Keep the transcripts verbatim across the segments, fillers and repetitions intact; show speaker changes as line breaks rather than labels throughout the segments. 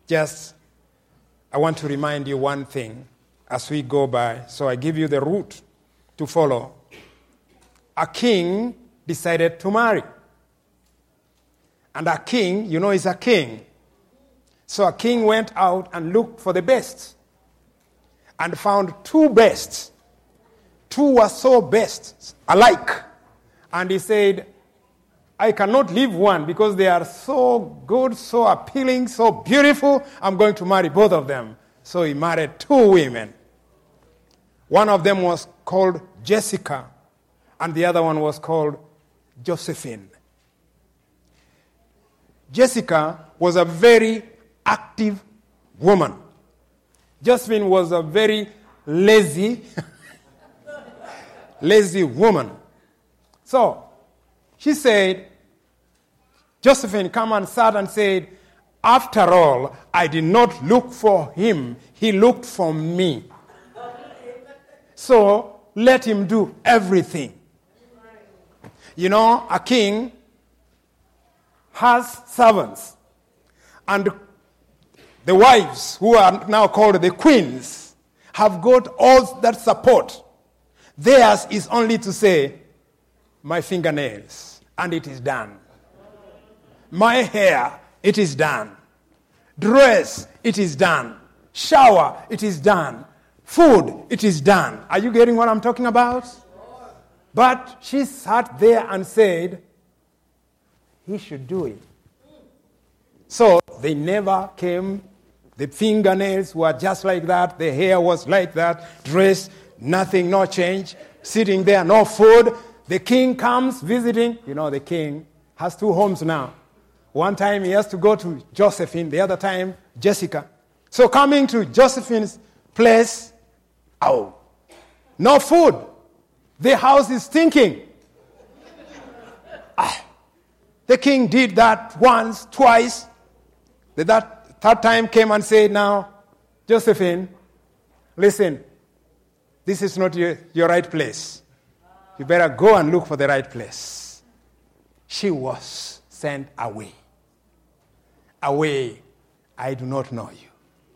just, I want to remind you one thing as we go by. So I give you the route to follow. A king decided to marry. And a king, you know, is a king. So a king went out and looked for the best and found two best. Two were so best, alike. And he said, I cannot leave one because they are so good, so appealing, so beautiful. I'm going to marry both of them. So he married two women. One of them was called Jessica, and the other one was called Josephine. Jessica was a very active woman. Josephine was a very lazy, lazy woman. So she said, Josephine come and sat and said, after all, I did not look for him. He looked for me. So let him do everything. You know, a king has servants. And the wives, who are now called the queens, have got all that support. Theirs is only to say, my fingernails, and it is done. My hair, it is done. Dress, it is done. Shower, it is done. Food, it is done. Are you getting what I'm talking about? But she sat there and said, he should do it. So they never came. The fingernails were just like that. The hair was like that. Dress, nothing, no change. Sitting there, no food. The king comes visiting. You know, the king has two homes now. One time he has to go to Josephine. The other time, Jessica. So coming to Josephine's place, oh, no food. The house is stinking. ah. The king did that once, twice. The that third time came and said, now, Josephine, listen, this is not your, your right place. You better go and look for the right place. She was sent away. Away, I do not know you.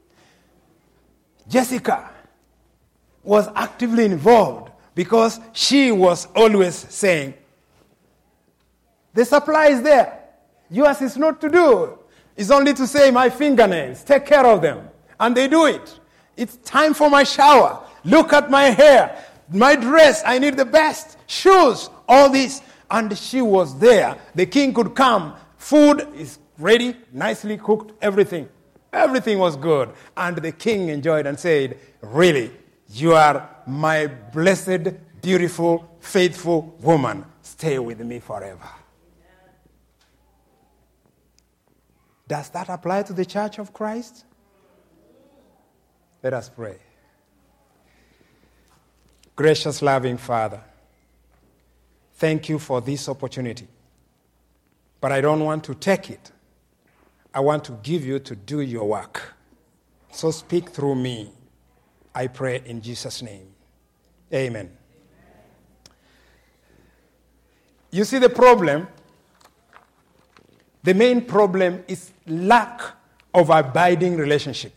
Jessica was actively involved because she was always saying, the supply is there. Yours is not to do. It's only to say, my fingernails, take care of them. And they do it. It's time for my shower. Look at my hair. My dress, I need the best. Shoes, all this. And she was there. The king could come. Food is ready, nicely cooked, everything. Everything was good. And the king enjoyed and said, really, you are my blessed, beautiful, faithful woman. Stay with me forever. Does that apply to the Church of Christ? Let us pray. Gracious, loving Father, thank you for this opportunity. But I don't want to take it. I want to give you to do your work. So speak through me. I pray in Jesus' name. Amen. You see the problem? The main problem is lack of abiding relationship.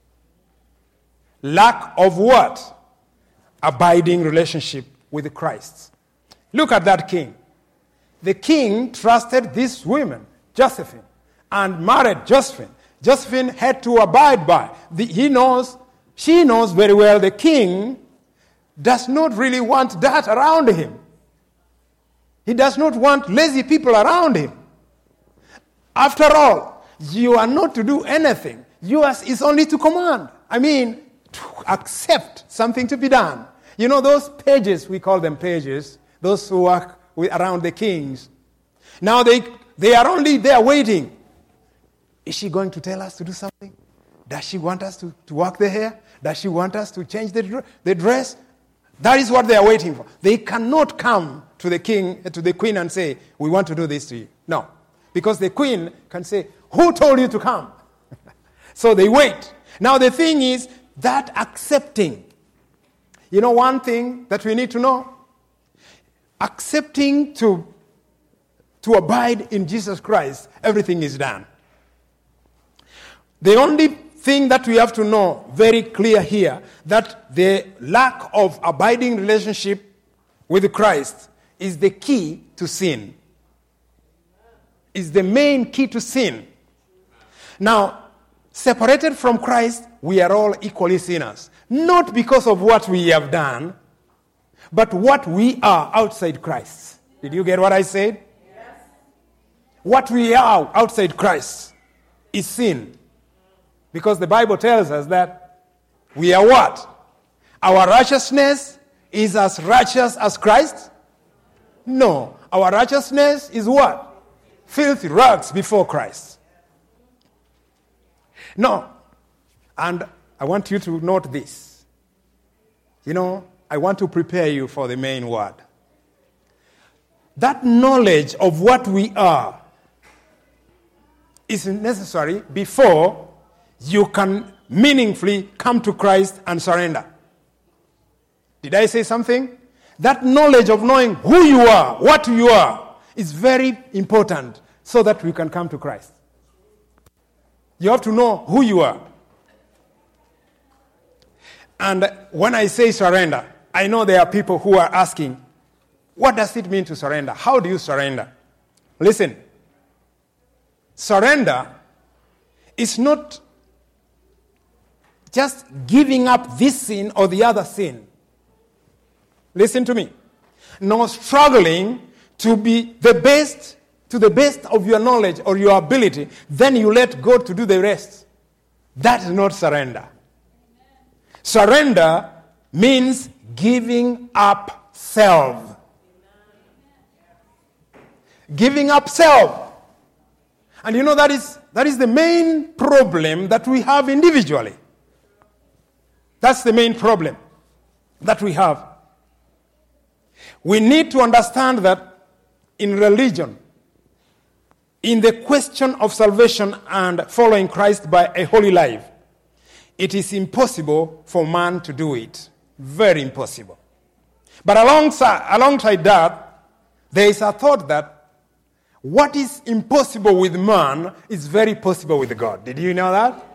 Lack of what? Abiding relationship with Christ. Look at that king. The king trusted this woman, Josephine, and married Josephine. Josephine had to abide by. The, he knows, she knows very well the king does not really want that around him. He does not want lazy people around him. After all, you are not to do anything. Yours is only to command. I mean, to accept something to be done. You know those pages, we call them pages, those who work with, around the kings. Now they, they are only there waiting. Is she going to tell us to do something? Does she want us to, to work the hair? Does she want us to change the, the dress? That is what they are waiting for. They cannot come to the king, to the queen and say, we want to do this to you. No. Because the queen can say, who told you to come? So they wait. Now the thing is that accepting. You know one thing that we need to know? Accepting to, to abide in Jesus Christ, everything is done. The only thing that we have to know very clear here, that the lack of abiding relationship with Christ is the key to sin. Is the main key to sin. Now, separated from Christ, we are all equally sinners. Not because of what we have done, but what we are outside Christ. Did you get what I said? Yes. What we are outside Christ is sin. Because the Bible tells us that we are what? Our righteousness is as righteous as Christ? No. Our righteousness is what? Filthy rags before Christ. No. And I want you to note this. You know, I want to prepare you for the main word. That knowledge of what we are is necessary before you can meaningfully come to Christ and surrender. Did I say something? That knowledge of knowing who you are, what you are, is very important so that we can come to Christ. You have to know who you are. And when I say surrender, I know there are people who are asking, what does it mean to surrender? How do you surrender? Listen, surrender is not just giving up this sin or the other sin. Listen to me. Nor struggling to be the best, to the best of your knowledge or your ability, then you let God to do the rest. That is not surrender. Surrender means giving up self. Giving up self. And you know that is that is the main problem that we have individually. That's the main problem that we have. We need to understand that in religion, in the question of salvation and following Christ by a holy life, it is impossible for man to do it. Very impossible. But alongside, alongside that, there is a thought that what is impossible with man is very possible with God. Did you know that?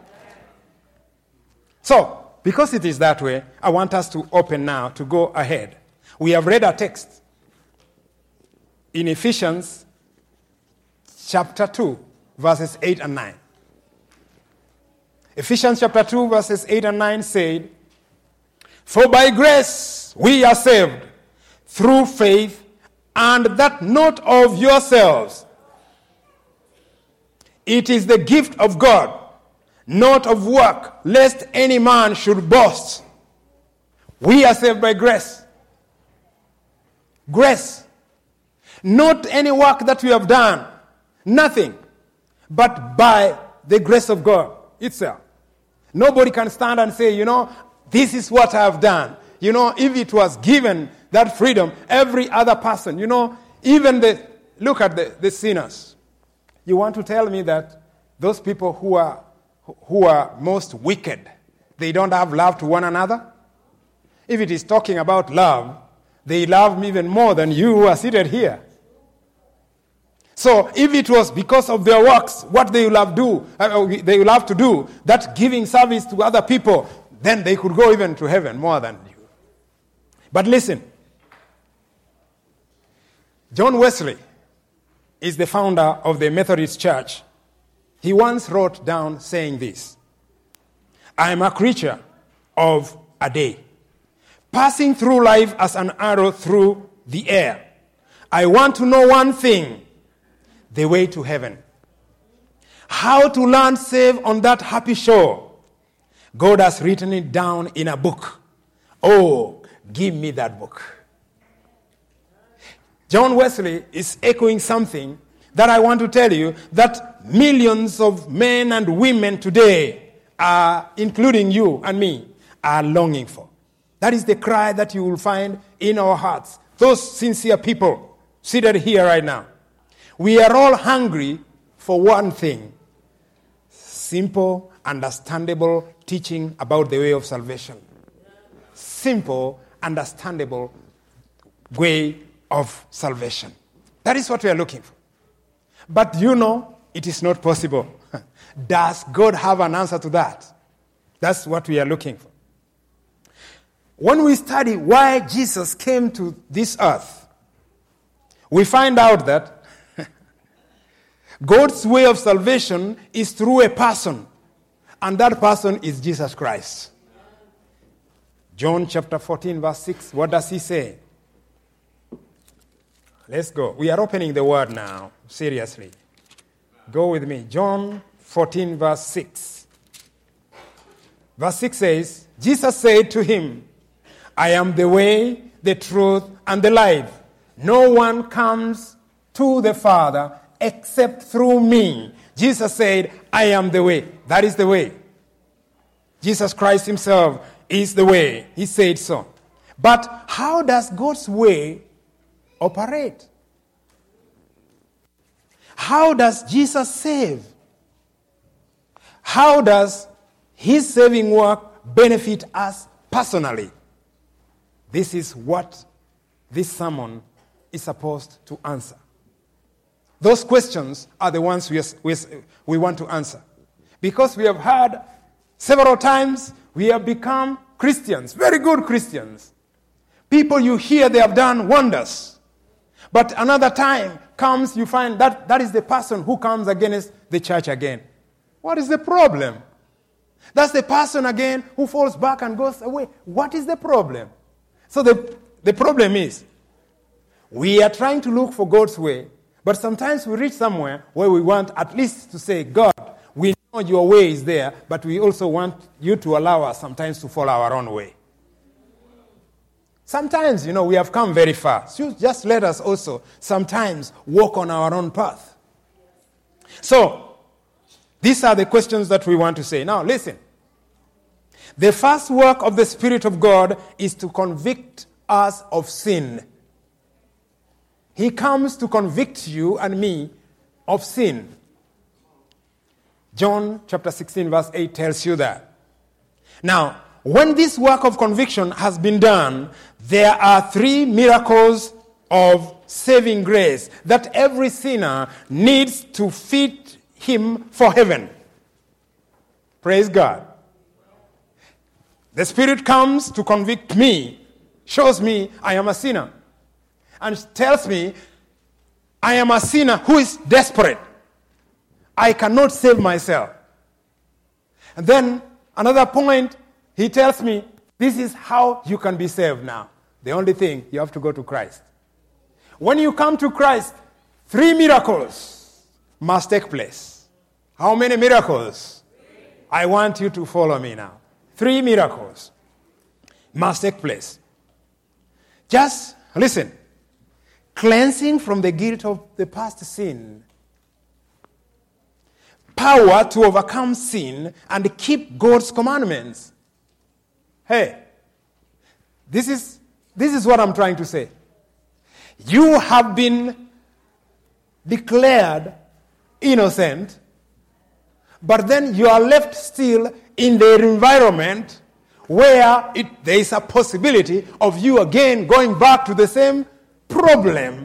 So, because it is that way, I want us to open now to go ahead. We have read a text in Ephesians chapter two, verses eight and nine. Ephesians chapter two, verses eight and nine said, "For by grace we are saved through faith, and that not of yourselves. It is the gift of God, not of work, lest any man should boast." We are saved by grace. Grace. Not any work that we have done. Nothing. But by the grace of God itself. Nobody can stand and say, you know, this is what I have done. You know, if it was given that freedom, every other person, you know, even the, look at the, the sinners. You want to tell me that those people who are, who are most wicked, they don't have love to one another? If it is talking about love, they love me even more than you who are seated here. So if it was because of their works, what they will have do, uh, they will have to do, that giving service to other people, then they could go even to heaven more than you. But listen, John Wesley is the founder of the Methodist Church. He once wrote down saying this: "I am a creature of a day, passing through life as an arrow through the air. I want to know one thing, the way to heaven. How to land safe on that happy shore. God has written it down in a book. Oh, give me that book." John Wesley is echoing something that I want to tell you, that millions of men and women today, are, including you and me, are longing for. That is the cry that you will find in our hearts. Those sincere people seated here right now. We are all hungry for one thing: simple, understandable teaching about the way of salvation. Simple, understandable way of salvation. That is what we are looking for. But you know, it is not possible Does God have an answer to that? That's what we are looking for. When we study why Jesus came to this earth, we find out that God's way of salvation is through a person, and that person is Jesus Christ. John chapter fourteen, verse six, what does he say? Let's go. We are opening the word now, seriously. Go with me. John fourteen, verse six. Verse six says, Jesus said to him, I am the way, the truth, and the life. No one comes to the Father except through me. Jesus said, I am the way. That is the way. Jesus Christ himself is the way. He said so. But how does God's way operate? How does Jesus save? How does his saving work benefit us personally? This is what this sermon is supposed to answer. Those questions are the ones we, we, we want to answer. Because we have heard several times, we have become Christians, very good Christians. People you hear, they have done wonders. But another time comes, you find that that is the person who comes against the church again. What is the problem? That's the person again who falls back and goes away. What is the problem? So the, the problem is, we are trying to look for God's way, but sometimes we reach somewhere where we want at least to say, God, we know your way is there, but we also want you to allow us sometimes to follow our own way. Sometimes, you know, we have come very far. So just let us also sometimes walk on our own path. So, these are the questions that we want to say. Now, listen. The first work of the Spirit of God is to convict us of sin. He comes to convict you and me of sin. John chapter sixteen, verse eight tells you that. Now, when this work of conviction has been done, there are three miracles of saving grace that every sinner needs to fit him for heaven. Praise God. The Spirit comes to convict me, shows me I am a sinner, and tells me I am a sinner who is desperate. I cannot save myself. And then another point, he tells me, this is how you can be saved now. The only thing, you have to go to Christ. When you come to Christ, three miracles must take place. How many miracles? I want you to follow me now. Three miracles must take place. Just listen. Cleansing from the guilt of the past sin. Power to overcome sin and keep God's commandments. Hey, this is, this is what I'm trying to say. You have been declared innocent, but then you are left still in the environment where it, there is a possibility of you again going back to the same problem.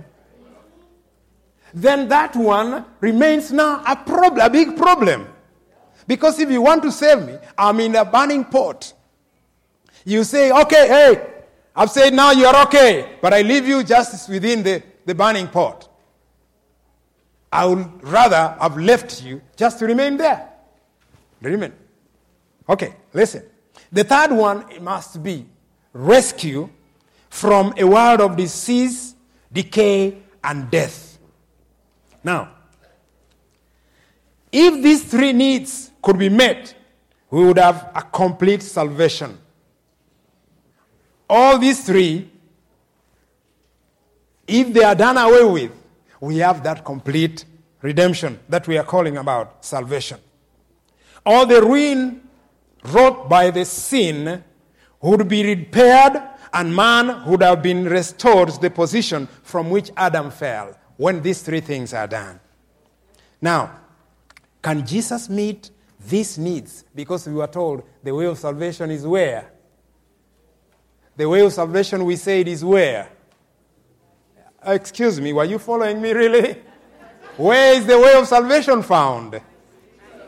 Then that one remains now a problem, a big problem. Because if you want to save me, I'm in a burning pot. You say, okay, hey, I've said now you are okay, but I leave you just within the, the burning pot. I would rather have left you just to remain there. Remain. Okay, listen. The third one must be rescue from a world of disease, decay, and death. Now, if these three needs could be met, we would have a complete salvation. All these three, if they are done away with, we have that complete redemption that we are calling about salvation. All the ruin wrought by the sin would be repaired, and man would have been restored to the position from which Adam fell when these three things are done. Now, can Jesus meet these needs? Because we were told the way of salvation is where? The way of salvation, we said, is where? Excuse me, were you following me really? Where is the way of salvation found?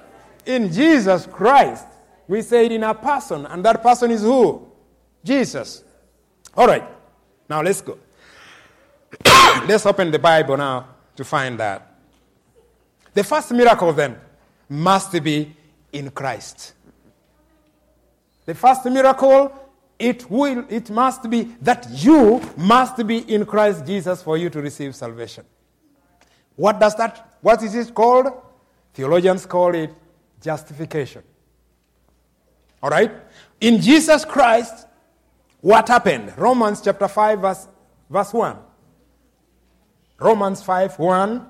In Jesus Christ. We say it in a person, and that person is who? Jesus. All right. Now let's go. Let's open the Bible now to find that. The first miracle then must be in Christ. The first miracle, it will, it must be that you must be in Christ Jesus for you to receive salvation. What does that, what is it called? Theologians call it justification. All right? In Jesus Christ, what happened? Romans chapter five, verse, verse one. Romans five, one.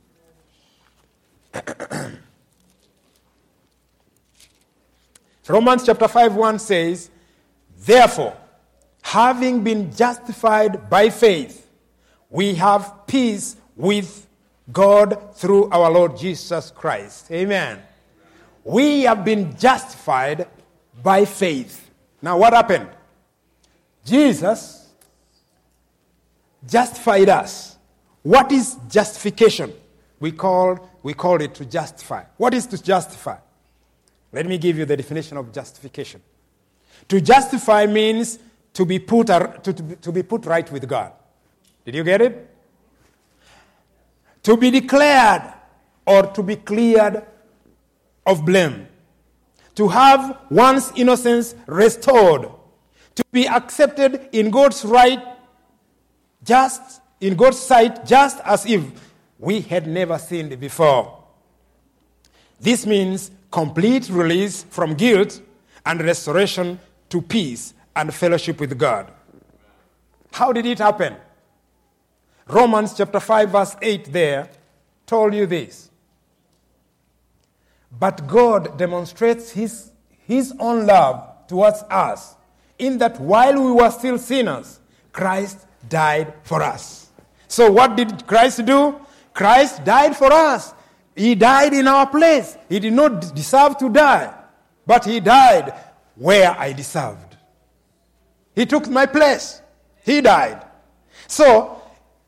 Romans chapter five, one says, therefore, having been justified by faith, we have peace with God through our Lord Jesus Christ. Amen. We have been justified by faith. Now what happened? Jesus justified us. What is justification? We call, we call it to justify. What is to justify? Let me give you the definition of justification. To justify means to be put, to, to be put right with God. Did you get it? To be declared or to be cleared of blame. To have one's innocence restored. To be accepted in God's right, just in God's sight, just as if we had never sinned before. This means complete release from guilt and restoration to peace and fellowship with God. How did it happen? Romans chapter five verse eight there told you this. But God demonstrates his, his own love towards us in that while we were still sinners, Christ died for us. So what did Christ do? Christ died for us. He died in our place. He did not deserve to die, but he died where I deserved. He took my place. He died. So,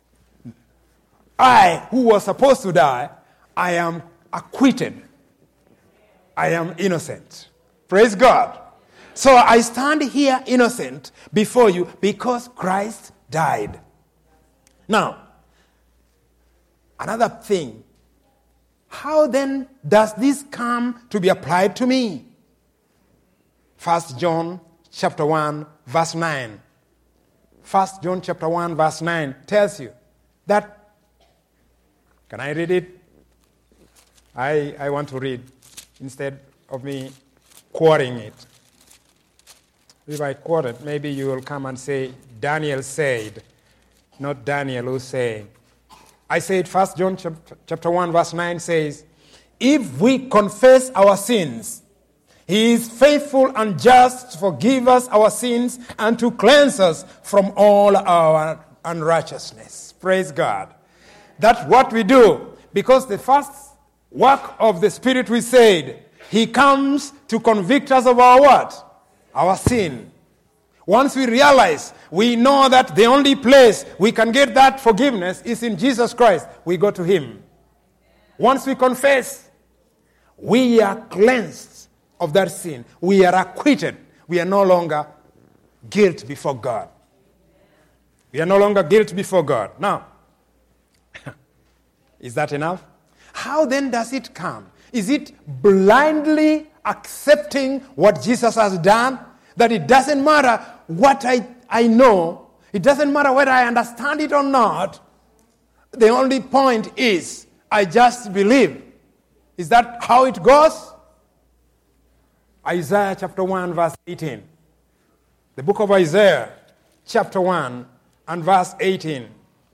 I, who was supposed to die, I am acquitted. I am innocent. Praise God. So I stand here innocent before you because Christ died. Now, another thing. How then does this come to be applied to me? First John chapter one, verse nine. First John chapter one, verse nine tells you that. Can I read it? I, I want to read instead of me quoting it. If I quote it, maybe you will come and say, Daniel said, not Daniel who said. I said, First John chapter one, verse nine says, if we confess our sins, he is faithful and just to forgive us our sins and to cleanse us from all our unrighteousness. Praise God. That's what we do. Because the first work of the Spirit, we said, he comes to convict us of our what? Our sin. Once we realize, we know that the only place we can get that forgiveness is in Jesus Christ. We go to him. Once we confess, we are cleansed of that sin. We are acquitted. We are no longer guilty before God. We are no longer guilty before God. Now, is that enough? How then does it come? Is it blindly accepting what Jesus has done? That it doesn't matter what I, I know. It doesn't matter whether I understand it or not. The only point is, I just believe. Is that how it goes? Isaiah chapter one, verse eighteen. The book of Isaiah, chapter one, and verse eighteen.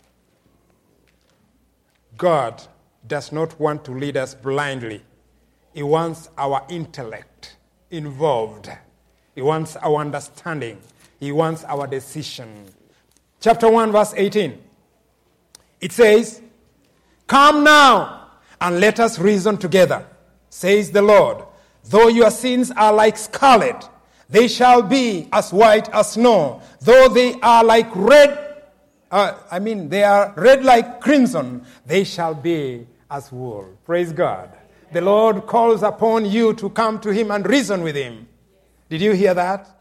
God does not want to lead us blindly. He wants our intellect involved. He wants our understanding. He wants our decision. Chapter one, verse eighteen. It says, come now and let us reason together, says the Lord. Though your sins are like scarlet, they shall be as white as snow. Though they are like red, uh, I mean, they are red like crimson, they shall be as wool. Praise God. The Lord calls upon you to come to him and reason with him. Did you hear that?